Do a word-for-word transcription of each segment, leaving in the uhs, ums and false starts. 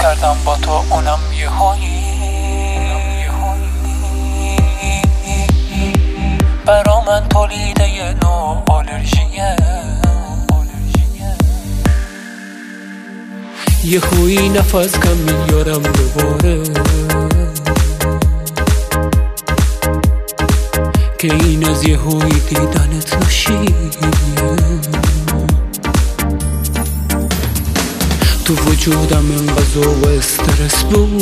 کردم با تو اونم یه هایی برا من تولیده یه نوع آلرژیه یه هایی نفس کم میارم دوباره که این از یه هایی دیدنت نشیه تو وجودم انقضا و استرس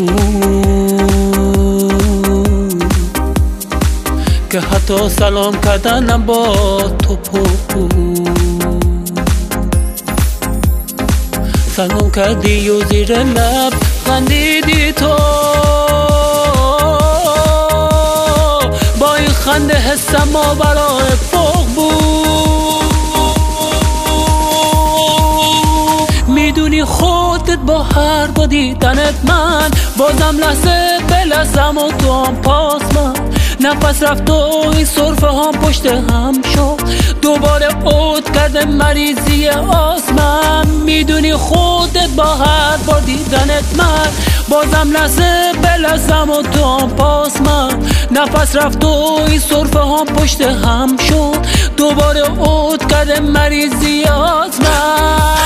بود که حتی سلام کردنم با تو بود سلام کردی و زیر لب خندیدی تو با این خنده حسم ما برای فوق بود میدونی خودت با هر با دیدنت من بازم لحظه به لحظم و تو هم پاس من نفس رفت و این صرفه هم پشت هم شد دوباره عود کرده مریضی آسمان میدونی خودت با هر بار دیدنت من بازم لحظه به لحظم و تو هم پاس من نفس رفت و این صرفه هم پشت هم شد دوباره عود کرده مریضی آسمان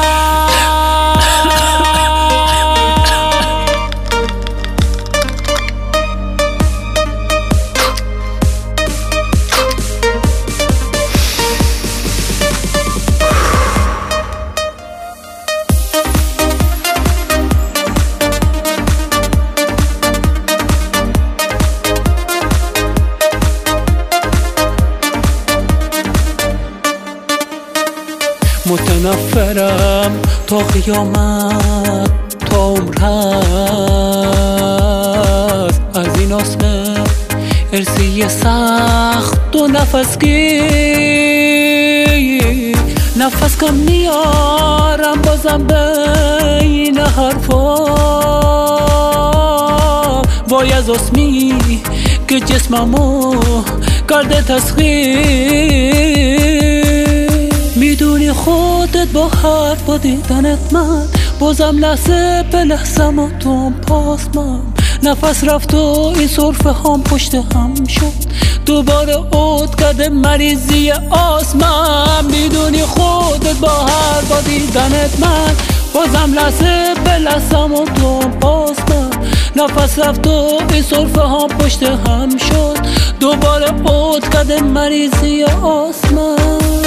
متنفرم تا قیامت تا عمر هست از این آسمه ارسی سخت و نفس گیر نفس کم میارم بازم بین حرفا وای از آسمی که جسممو کرده تسخیر میدونی خودت با هر با دیدنت من بازم لحظه به لحظم و تو هم پاس من نفس رفت و این صرفه هم پشت هم شد دوباره عود کرده مریضی آسمان میدونی خودت با هر با دیدنت من بازم لحظه به لحظم و تو هم پاس من نفس رفت و این صرفه هم پشت هم شد دوباره عود کرده مریضی آسمان